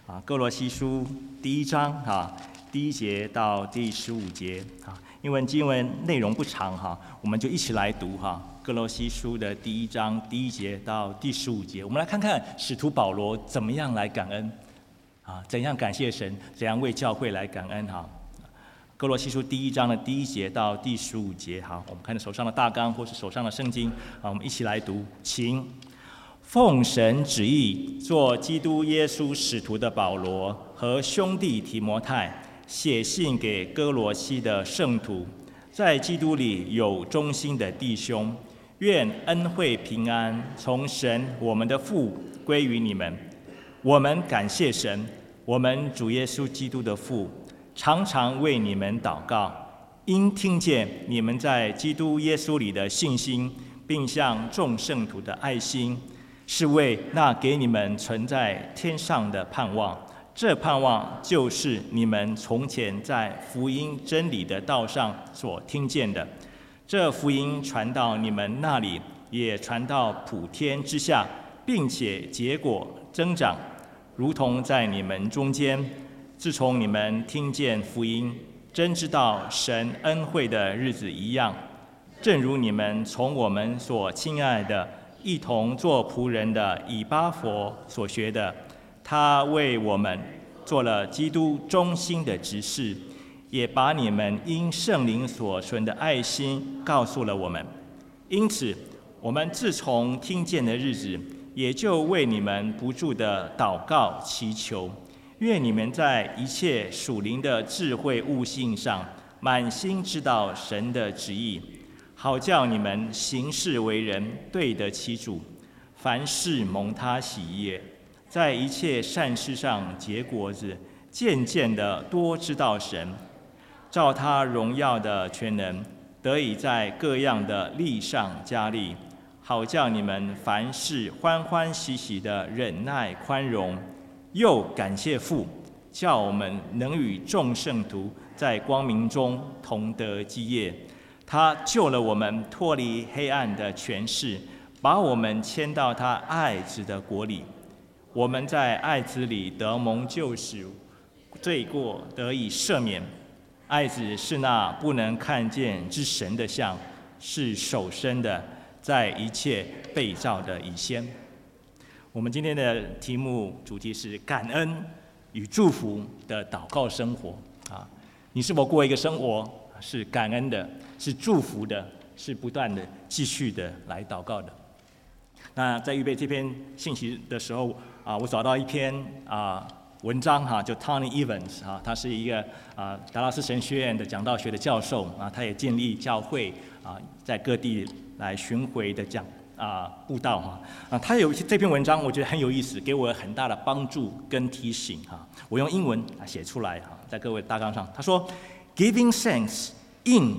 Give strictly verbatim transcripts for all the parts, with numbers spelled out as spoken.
啊，哥罗西书第一章哈，第一节到第十五节啊，因为经文内容不长哈，我们就一起来读哈。哥罗西书的第一章第一节到第十五节，我们来看看使徒保罗怎么样来感恩啊，怎样感谢神，怎样为教会来感恩哈。哥罗西书第一章的第一节到第十五节，好，我们看着手上的大纲或是手上的圣经啊，我们一起来读，请。奉神旨意，做基督耶稣使徒的保罗和兄弟提摩太，写信给哥罗西的圣徒，在基督里有忠心的弟兄，愿恩惠平安从神我们的父归于你们。我们感谢神，我们主耶稣基督的父，常常为你们祷告，因听见你们在基督耶稣里的信心，并向众圣徒的爱心，是为那给你们存在天上的盼望。这盼望就是你们从前在福音真理的道上所听见的。这福音传到你们那里，也传到普天之下，并且结果增长，如同在你们中间。自从你们听见福音，真知道神恩惠的日子一样，正如你们从我们所亲爱的一同做仆人的以巴弗所学的，他为我们做了基督忠心的执事，也把你们因圣灵所存的爱心告诉了我们。因此，我们自从听见的日子，也就为你们不住的祷告祈求，愿你们在一切属灵的智慧悟性上，满心知道神的旨意，好叫你们行事为人对得起主，凡事蒙他喜悦，在一切善事上结果子，渐渐的多知道神，照他荣耀的全能，得以在各样的力上加力，好叫你们凡事欢欢喜喜的忍耐宽容，又感谢父，叫我们能与众圣徒在光明中同得基业。他救了我们脱离黑暗的权势，把我们迁到他爱子的国里。我们在爱子里得蒙救赎，罪过得以赦免。爱子是那不能看见之神的像，是首生的，在一切被造的以先。我们今天的题目主题是感恩与祝福的祷告生活啊！你是否过一个生活是感恩的，是祝福的，是不断的继续的来祷告的？那在预备这篇信息的时候啊，我找到一篇啊文章哈，就 Tony Evans 哈，他是一个啊达拉斯神学院的讲道学的教授啊，他也建立教会啊，在各地来巡回的讲啊布道哈啊，他有这篇文章我觉得很有意思，给我很大的帮助跟提醒哈。我用英文啊写出来哈，在各位大纲上，他说 ：“Giving thanks in,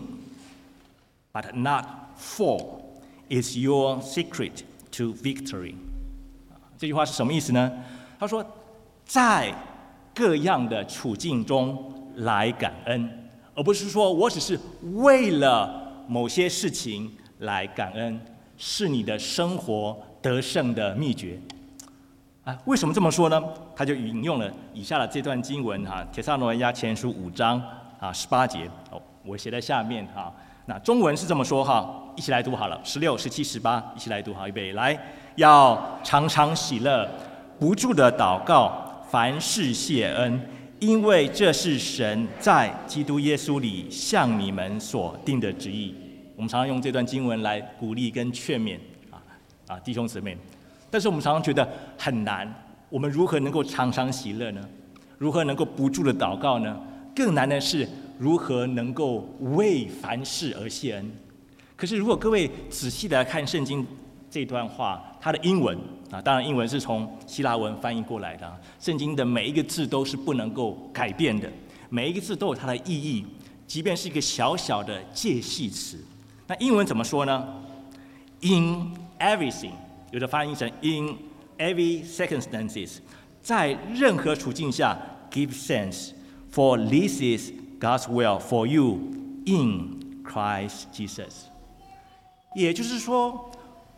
but not for, is your secret to victory。”这句话是什么意思呢？他说，在各样的处境中来感恩，而不是说我只是为了某些事情来感恩，是你的生活得胜的秘诀。啊，为什么这么说呢？他就引用了以下的这段经文哈，《帖撒罗尼迦前书》五章啊十八节哦，我写在下面哈。那中文是这么说哈，一起来读好了，十六、十七、十八，一起来读好，预备来，要常常喜乐，不住的祷告，凡事谢恩，因为这是神在基督耶稣里向你们所定的旨意。我们常常用这段经文来鼓励跟劝勉啊啊弟兄姊妹，但是我们常常觉得很难。我们如何能够常常喜乐呢？如何能够不住的祷告呢？更难的是如何能够为凡事而谢恩。可是如果各位仔细的来看圣经这段话，它的英文啊，当然英文是从希腊文翻译过来的啊，圣经的每一个字都是不能够改变的，每一个字都有它的意义，即便是一个小小的介系词。那英文怎么说呢？ In everything， 有的翻译成 in every circumstances， 在任何处境下 give thanks， for this is God's will for you in Christ Jesus。 也就是说，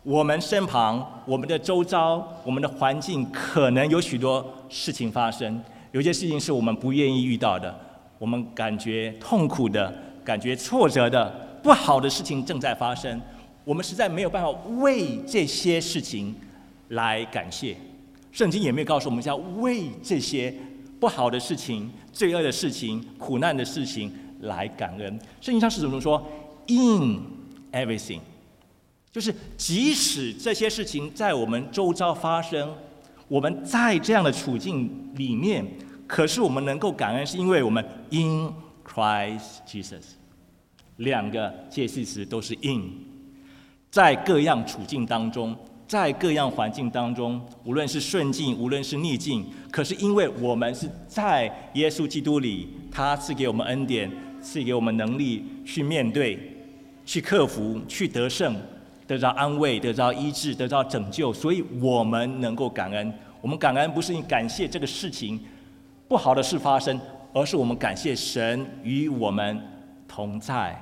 我们身旁、我们的周遭、我们的环境，可能有许多事情发生，有些事情是我们不愿意遇到的，我们感觉痛苦的、感觉挫折的、不好的事情正在发生，我们实在没有办法为这些事情来感谢。圣经也没有告诉我们要为这些不好的事情、罪恶的事情、苦难的事情来感恩。圣经上是怎么说 ？In everything。就是即使这些事情在我们周遭发生，我们在这样的处境里面，可是我们能够感恩，是因为我们 in Christ Jesus。两个介系词都是 in， 在各样处境当中，在各样环境当中，无论是顺境，无论是逆境，可是因为我们是在耶稣基督里，他赐给我们恩典，赐给我们能力去面对、去克服、去得胜。得到安慰，得到医治，得到拯救，所以我们能够感恩。我们感恩不是因感谢这个事情不好的事发生，而是我们感谢神与我们同在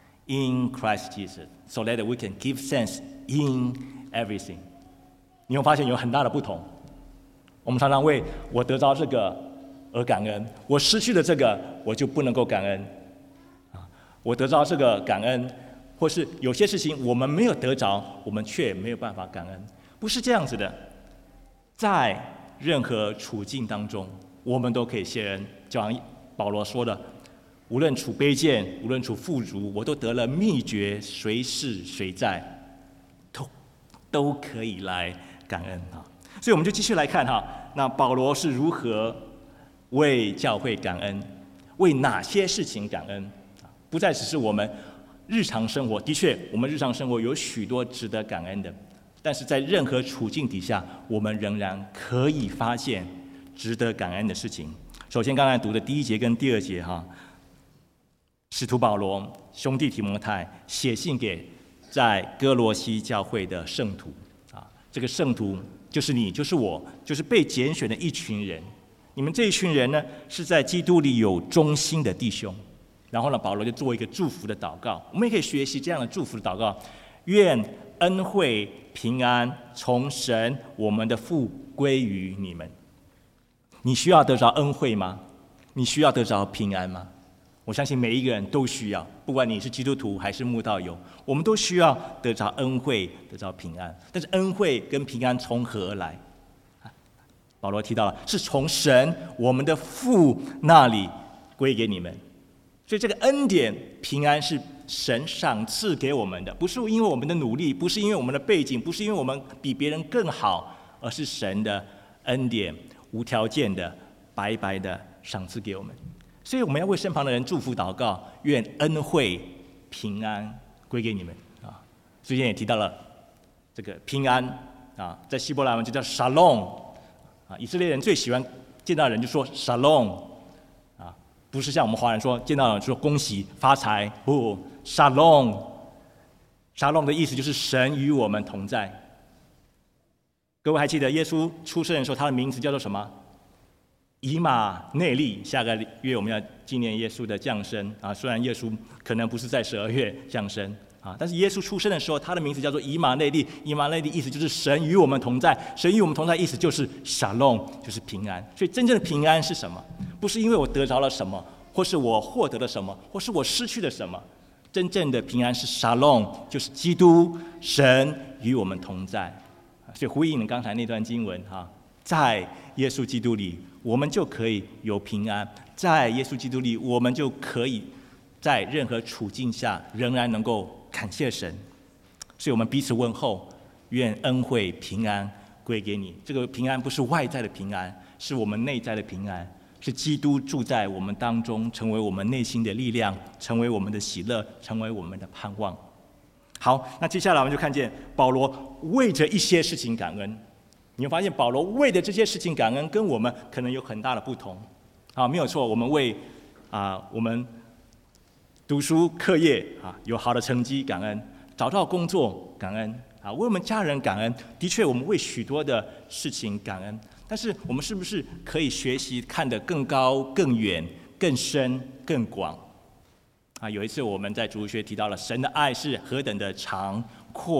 ，in Christ Jesus, so that we can give thanks in everything。你会发现有很大的不同。我们常常为我得到这个而感恩，我失去了这个，我就不能够感恩。我得到这个感恩。或是有些事情我们没有得着，我们却没有办法感恩，不是这样子的。在任何处境当中，我们都可以谢恩。就像保罗说的，无论处卑贱，无论处富足，我都得了秘诀，谁是谁在，都都可以来感恩啊。所以我们就继续来看哈，那保罗是如何为教会感恩，为哪些事情感恩？不再只是我们日常生活，的确，我们日常生活有许多值得感恩的，但是在任何处境底下，我们仍然可以发现值得感恩的事情。首先，刚才读的第一节跟第二节，哈，使徒保罗兄弟提摩太写信给在哥罗西教会的圣徒啊，这个圣徒就是你，就是我，就是被拣选的一群人。你们这一群人呢，是在基督里有忠心的弟兄。然后呢，保罗就做一个祝福的祷告，我们也可以学习这样的祝福的祷告：愿恩惠平安从神我们的父归于你们。你需要得着恩惠吗？你需要得着平安吗？我相信每一个人都需要，不管你是基督徒还是慕道友，我们都需要得着恩惠，得着平安。但是恩惠跟平安从何而来？保罗提到了，是从神我们的父那里归给你们。所以这个恩典平安是神赏赐给我们的，不是因为我们的努力，不是因为我们的背景，不是因为我们比别人更好，而是神的恩典无条件的白白的赏赐给我们。所以我们要为身旁的人祝福祷告，愿恩惠平安归给你们啊。之前也提到了这个平安啊，在希伯来文就叫 shalom 啊，以色列人最喜欢见到人就说 shalom。不是像我们华人说见到人说恭喜发财，不 ，shalom，shalom 的意思就是神与我们同在。各位还记得耶稣出生的时候，他的名字叫做什么？以马内利。下个月我们要纪念耶稣的降生啊，虽然耶稣可能不是在十二月降生啊，但是耶稣出生的时候，他的名字叫做以马内利。以马内利意思就是神与我们同在，神与我们同在意思就是 shalom， 就是平安。所以真正的平安是什么？不是因为我得着了什么，或是我获得了什么，或是我失去了什么。真正的平安是 shalom， 就是基督神与我们同在。所以呼应了刚才那段经文哈，在耶稣基督里，我们就可以有平安；在耶稣基督里，我们就可以在任何处境下仍然能够感谢神。所以我们彼此问候，愿恩惠平安归给你。这个平安不是外在的平安，是我们内在的平安。是基督住在我们当中，成为我们内心的力量，成为我们的喜乐，成为我们的盼望。好，那接下来我们就看见保罗为着一些事情感恩。你会发现保罗为的这些事情感恩，跟我们可能有很大的不同。啊，没有错，我们为啊我们读书课业啊有好的成绩感恩，找到工作感恩，啊为我们家人感恩。的确，我们为许多的事情感恩。但是我们是不是可以学习看得更高、更远、更深、更广？啊，有一次我们在主日学提到了神的爱是何等的长、阔、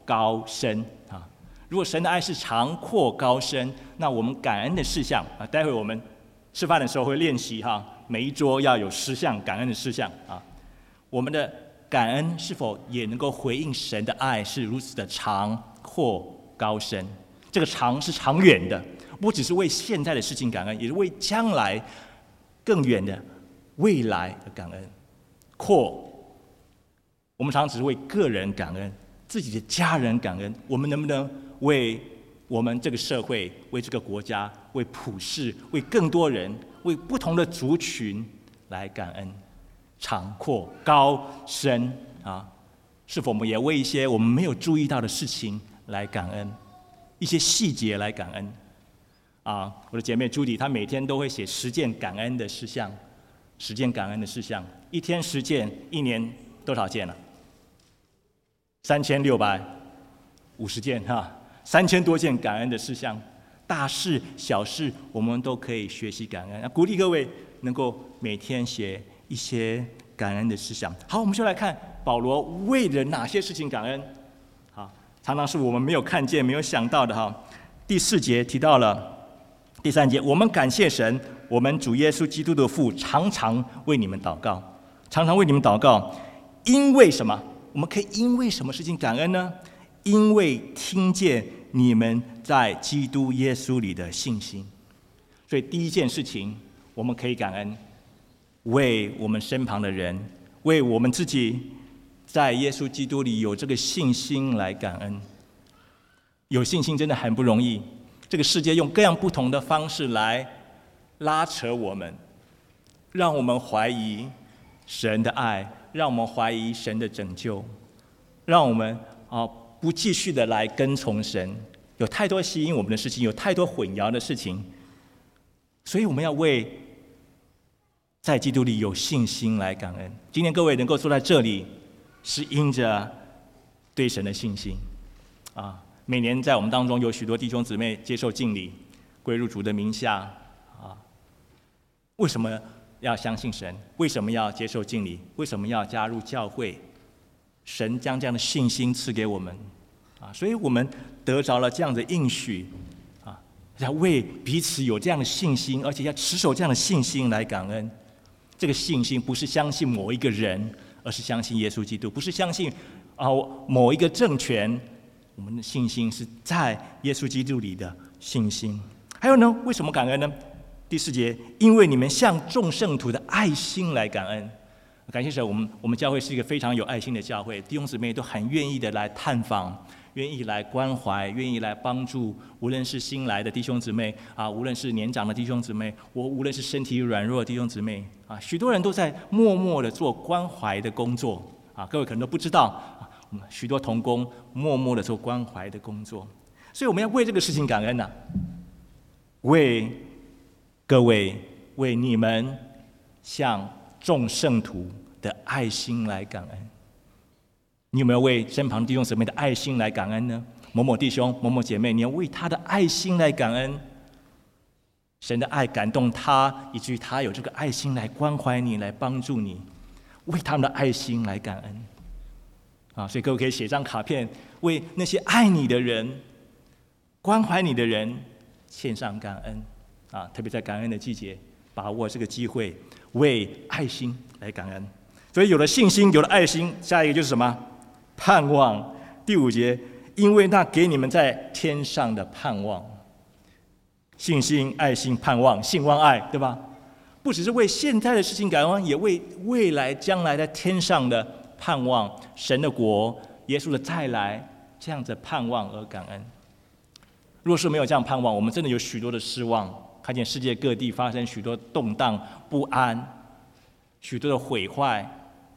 高深啊。如果神的爱是长阔高深，那我们感恩的事项啊，待会我们吃饭的时候会练习哈，每一桌要有十项感恩的事项啊。我们的感恩是否也能够回应神的爱是如此的长阔高深？这个长是长远的，不只是为现在的事情感恩，也是为将来更远的未来的感恩。阔，我们常常只是为个人感恩，自己的家人感恩。我们能不能为我们这个社会、为这个国家、为普世、为更多人、为不同的族群来感恩？长阔高深啊，是否我们也为一些我们没有注意到的事情来感恩，一些细节来感恩？啊，我的姐妹朱迪，她每天都会写十件感恩的事项，十件感恩的事项，一天十件，一年多少件了？三千六百五十件哈，三千多件感恩的事项，大事小事我们都可以学习感恩。鼓励各位能够每天写一些感恩的事项。好，我们就来看保罗为了哪些事情感恩。好，常常是我们没有看见、没有想到的哈。第四节提到了，第三节，我们感谢神，我们主耶稣基督的父，常常为你们祷告，常常为你们祷告，因为什么？我们可以因为什么事情感恩呢？因为听见你们在基督耶稣里的信心。所以第一件事情，我们可以感恩，为我们身旁的人，为我们自己在耶稣基督里有这个信心来感恩。有信心真的很不容易，这个世界用各样不同的方式来拉扯我们，让我们怀疑神的爱，让我们怀疑神的拯救，让我们啊不继续的来跟从神。有太多吸引我们的事情，有太多混淆的事情，所以我们要为在基督里有信心来感恩。今天各位能够坐在这里，是因着对神的信心啊。每年在我们当中有许多弟兄姊妹接受敬礼，归入主的名下啊。为什么要相信神？为什么要接受敬礼？为什么要加入教会？神将这样的信心赐给我们啊，所以我们得着了这样的应许啊，要为彼此有这样的信心，而且要持守这样的信心来感恩。这个信心不是相信某一个人，而是相信耶稣基督；不是相信啊某一个政权，我们的信心是在耶稣基督里的信心。还有呢，为什么感恩呢？第四节，因为你们向众圣徒的爱心来感恩。感谢神，我们我们教会是一个非常有爱心的教会，弟兄姊妹都很愿意的来探访，愿意来关怀，愿意来帮助，无论是新来的弟兄姊妹啊，无论是年长的弟兄姊妹，我无论是身体软弱的弟兄姊妹啊，许多人都在默默的做关怀的工作啊，各位可能都不知道啊，我们许多同工默默的做关怀的工作，所以我们要为这个事情感恩呐、啊，为各位，为你们向众圣徒的爱心来感恩。你有没有为身旁弟兄姊妹的爱心来感恩呢？某某弟兄、某某姐妹，你要为他的爱心来感恩。神的爱感动他，以至于他有这个爱心来关怀你，来帮助你，为他们的爱心来感恩。啊，所以各位可以写张卡片，为那些爱你的人、关怀你的人献上感恩。啊，特别在感恩的季节，把握这个机会，为爱心来感恩。所以有了信心，有了爱心，下一个就是什么？盼望。第五节，因为那给你们在天上的盼望。信心、爱心、盼望，信望爱，对吧？不只是为现在的事情感恩，也为未来将来在天上的盼望，神的国、耶稣的再来这样子盼望而感恩。若是没有这样盼望，我们真的有许多的失望。看见世界各地发生许多动荡不安，许多的毁坏，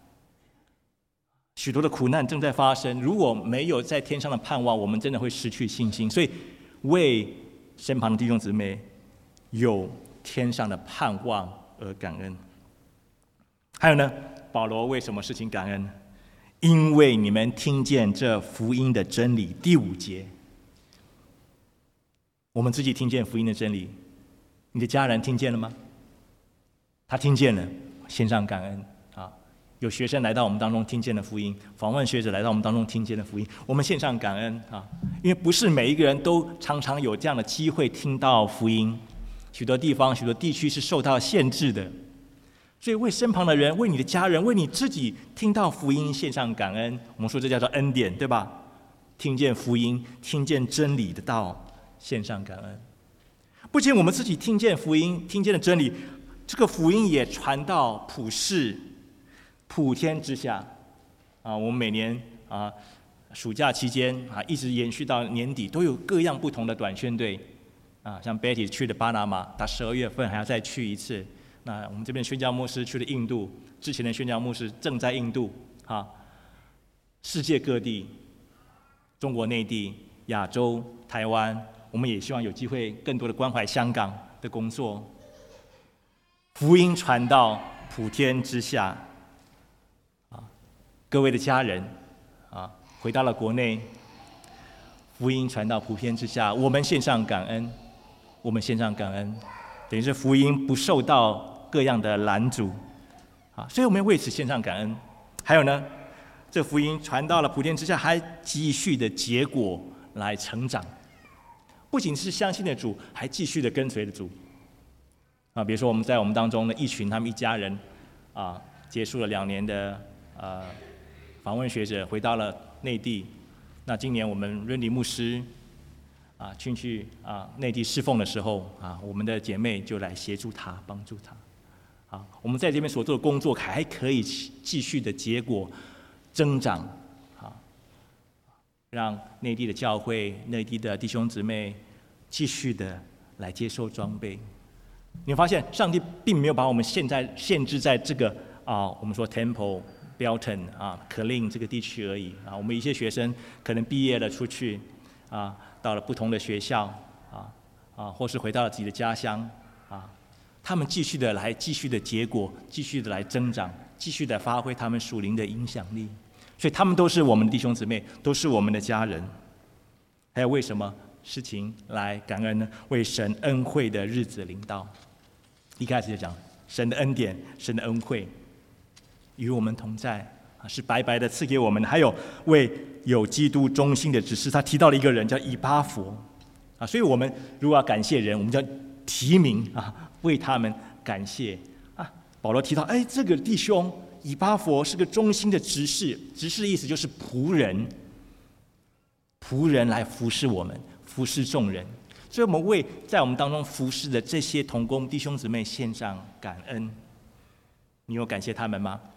许多的苦难正在发生。如果没有在天上的盼望，我们真的会失去信心。所以为身旁的弟兄姊妹有天上的盼望而感恩。还有呢，保罗为什么事情感恩？因为你们听见这福音的真理。第五节，我们自己听见福音的真理，你的家人听见了吗？他听见了，献上感恩啊！ 有学生来到我们当中听见了福音，访问学者来到我们当中听见了福音，我们献上感恩啊！因为不是每一个人都常常有这样的机会听到福音，许多地方、许多地区是受到限制的，所以为身旁的人、为你的家人、为你自己听到福音献上感恩。我们说这叫做恩典，对吧？听见福音、听见真理的道，献上感恩。不仅我们自己听见福音、听见了真理，这个福音也传到普世。普天之下，啊，我们每年啊暑假期间啊，一直延续到年底，都有各样不同的短宣队，啊，像 Betty 去的巴拿马，到十二月份还要再去一次。那我们这边宣教牧师去了印度，之前的宣教牧师正在印度，啊，世界各地，中国内地、亚洲、台湾，我们也希望有机会更多的关怀香港的工作，福音传到普天之下。各位的家人，啊，回到了国内，福音传到普遍之下，我们献上感恩，我们献上感恩，等于是福音不受到各样的拦阻，啊，所以我们为此献上感恩。还有呢，这福音传到了普天之下，还继续的结果来成长，不仅是相信的主，还继续的跟随的主。啊，比如说我们在我们当中的一群，他们一家人，啊，结束了两年的呃。访问学者回到了内地，那今年我们润里牧师啊进去啊内地侍奉的时候啊，我们的姐妹就来协助他，帮助他。啊，我们在这边所做的工作还可以继续的结果增长，啊，让内地的教会、内地的弟兄姊妹继续的来接受装备。你会发现，上帝并没有把我们现在限制在这个啊，我们说 Temple。Belton 啊 ，Killeen 这个地区而已啊。我们一些学生可能毕业了出去啊，到了不同的学校啊啊，或是回到了自己的家乡啊，他们继续的来，继续的结果，继续的来增长，继续的发挥他们属灵的影响力。所以他们都是我们的弟兄姊妹，都是我们的家人。还有为什么事情来感恩呢？为神恩惠的日子临到。一开始就讲神的恩典，神的恩惠。与我们同在啊，是白白的赐给我们的。还有为有基督忠心的指示，他提到了一个人叫以巴弗啊，所以我们如果要感谢人，我们就要提名啊，为他们感谢啊。保罗提到，哎，这个弟兄以巴弗是个忠心的执事，执事的意思就是仆人，仆人来服侍我们，服侍众人。所以我们为在我们当中服侍的这些同工弟兄姊妹献上感恩。你有感谢他们吗？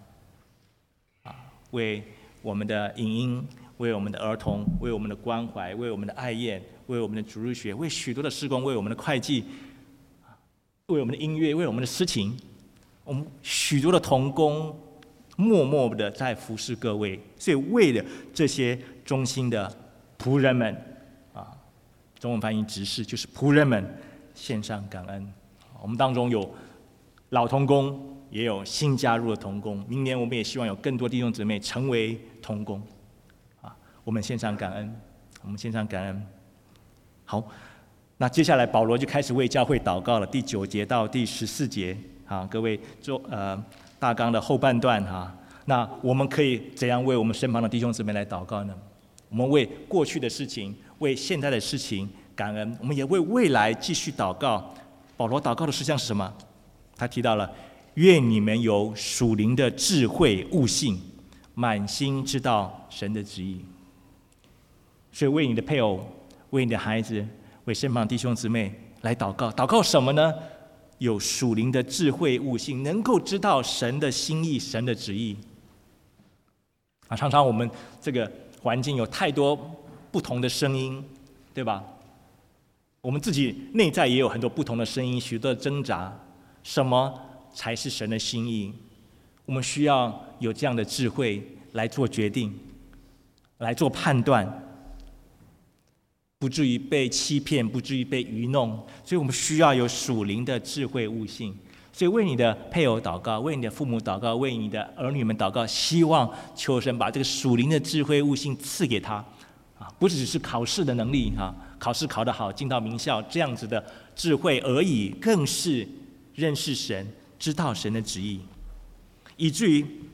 为我们的影音，为我们的儿童，为我们的关怀，为我们的爱宴，为我们的主日学，为许多的事工，为我们的会计，为我们的音乐，为我们的诗情，我们许多的同工默默的在服侍各位。所以为了这些忠心的仆人们啊，中文翻译执事就是仆人们，献上感恩。我们当中有老同工，也有新加入的同工，明年我们也希望有更多弟兄姊妹成为同工，啊，我们献上感恩，我们献上感恩。好，那接下来保罗就开始为教会祷告了，第九节到第十四节，啊，各位做呃大纲的后半段哈，那我们可以怎样为我们身旁的弟兄姊妹来祷告呢？我们为过去的事情，为现在的事情感恩，我们也为未来继续祷告。保罗祷告的事项是什么？他提到了。愿你们有属灵的智慧悟性，满心知道神的旨意。所以为你的配偶，为你的孩子，为身旁弟兄姊妹来祷告。祷告什么呢？有属灵的智慧悟性，能够知道神的心意、神的旨意。啊，常常我们这个环境有太多不同的声音，对吧？我们自己内在也有很多不同的声音，许多的挣扎。什么才是神的心意？我们需要有这样的智慧来做决定，来做判断，不至于被欺骗，不至于被愚弄。所以我们需要有属灵的智慧悟性。所以为你的配偶祷告，为你的父母祷告，为你的儿女们祷告，希望求神把这个属灵的智慧悟性赐给他。啊，不只是考试的能力啊，考试考得好，进到名校这样子的智慧而已，更是认识神。知道神的旨意，以至于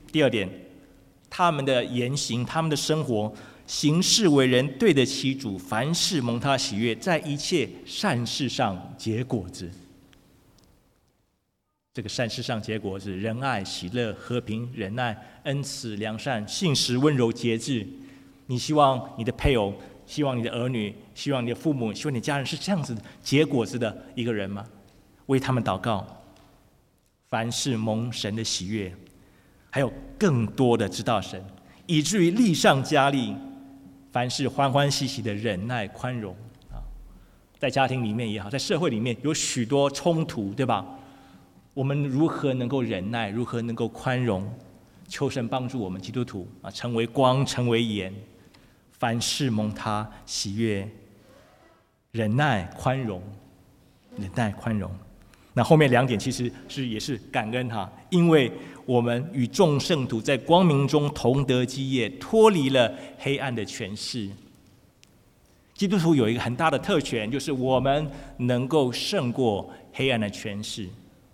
第二点，他们的言行，他们的生活，行事为人对得起主，凡事蒙他喜悦，在一切善事上结果子。这个善事上结果子，仁爱、喜乐、和平、忍耐、恩慈、良善、信实、温柔、节制。你希望你的配偶，希望你的儿女，希望你的父母，希望你的家人是这样子结果子的一个人吗？为他们祷告，凡事蒙神的喜悦，还有更多的知道神，以至于力上加力，凡事欢欢喜喜的忍耐宽容啊。在家庭里面也好，在社会里面有许多冲突，对吧？我们如何能够忍耐？如何能够宽容？求神帮助我们基督徒啊，成为光，成为盐，凡事蒙他喜悦，忍耐宽容，忍耐宽容。那后面两点其实是也是感恩哈，因为我们与众圣徒在光明中同得基业，脱离了黑暗的权势。基督徒有一个很大的特权，就是我们能够胜过黑暗的权势。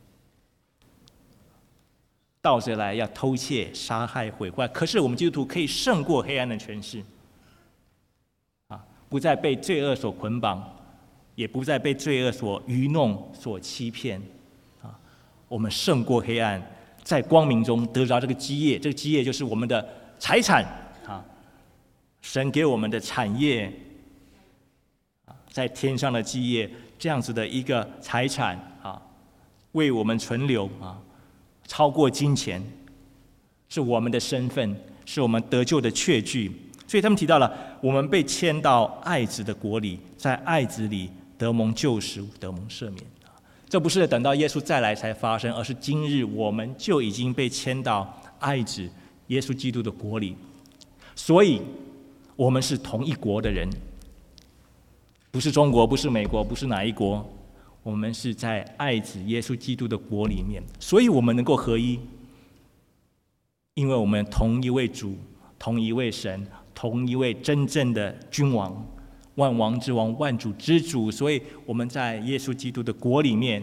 盗贼来要偷窃、杀害、毁坏，可是我们基督徒可以胜过黑暗的权势，啊，不再被罪恶所捆绑，也不再被罪恶所愚弄、所欺骗，啊，我们胜过黑暗，在光明中得着这个基业，这个基业就是我们的财产啊，神给我们的产业，啊，在天上的基业，这样子的一个财产啊，为我们存留啊。超过金钱，是我们的身份，是我们得救的确据。所以他们提到了，我们被迁到爱子的国里，在爱子里得蒙救赎，得蒙赦免。这不是等到耶稣再来才发生，而是今日我们就已经被迁到爱子耶稣基督的国里。所以，我们是同一国的人，不是中国，不是美国，不是哪一国。我们是在爱子耶稣基督的国里面，所以我们能够合一，因为我们同一位主，同一位神，同一位真正的君王，万王之王，万主之主，所以我们在耶稣基督的国里面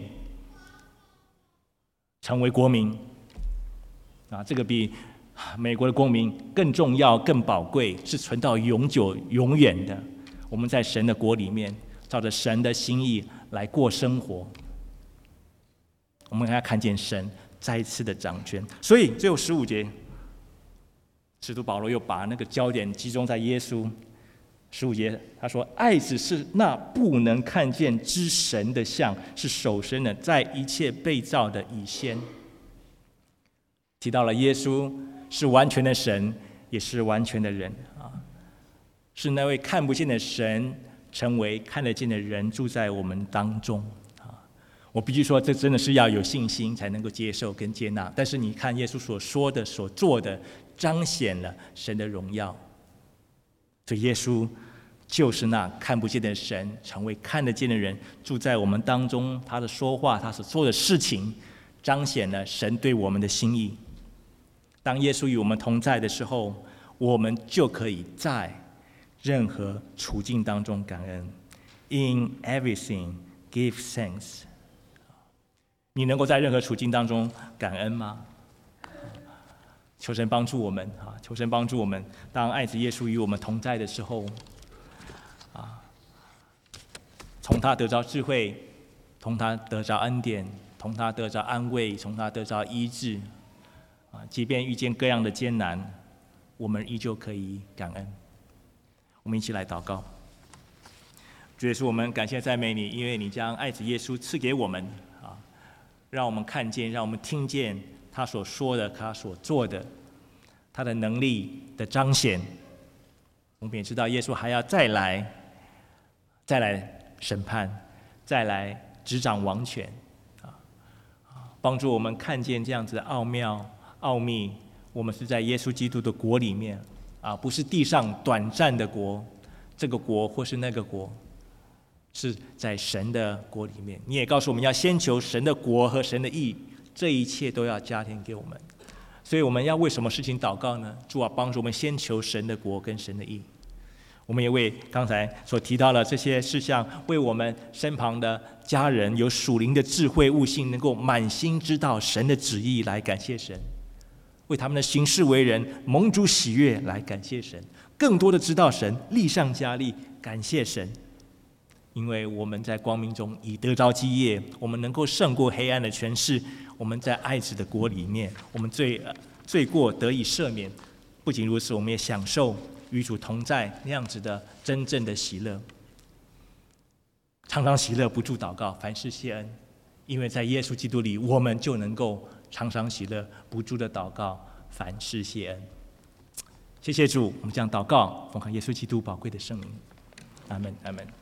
成为国民啊，这个比美国的公民更重要、更宝贵，是存到永久、永远的。我们在神的国里面，照着神的心意来过生活，我们要看见神再一次的掌权。所以最后十五节，使徒保罗又把那个焦点集中在耶稣。十五节他说：“爱子是那不能看见之神的像，是首生的，在一切被造的以先。”提到了耶稣是完全的神，也是完全的人啊，是那位看不见的神成为看得见的人，住在我们当中啊！我必须说，这真的是要有信心才能够接受跟接纳。但是你看耶稣所说的、所做的，彰显了神的荣耀。所以耶稣就是那看不见的神，成为看得见的人，住在我们当中。他的说话，他所做的事情，彰显了神对我们的心意。当耶稣与我们同在的时候，我们就可以在任何处境当中感恩。In everything, give thanks。你能够在任何处境当中感恩吗？求神帮助我们啊！求神帮助我们，当爱子耶稣与我们同在的时候，啊，从他得着智慧，从他得着恩典，从他得着安慰，从他得着医治。啊，即便遇见各样的艰难，我们依旧可以感恩。我们一起来祷告。主耶稣，我们感谢赞美你，因为你将爱子耶稣赐给我们啊，让我们看见，让我们听见他所说的，他所做的，他的能力的彰显。我们也知道耶稣还要再来，再来审判，再来执掌王权啊，帮助我们看见这样子的奥妙、奥秘。我们是在耶稣基督的国里面啊，不是地上短暂的国，这个国或是那个国，是在神的国里面。你也告诉我们要先求神的国和神的义，这一切都要加添给我们。所以我们要为什么事情祷告呢？主啊，帮助我们先求神的国跟神的义。我们也为刚才所提到的这些事项，为我们身旁的家人有属灵的智慧悟性，能够满心知道神的旨意来感谢神。 为他们的行事为人蒙主喜悦来感谢神，更多的知道神，力上加力，感谢神。因为我们在光明中已得着基业，我们能够胜过黑暗的权势。我们在爱子的国里面，我们罪罪过得以赦免。不仅如此，我们也享受与主同在那样子的真正的喜乐。常常喜乐，不住祷告，凡事谢恩。因为在耶稣基督里，我们就能够常常喜乐，不住的祷告，凡事谢恩。谢谢主，我们这样祷告，奉靠耶稣基督宝贵的圣名，阿门，阿门。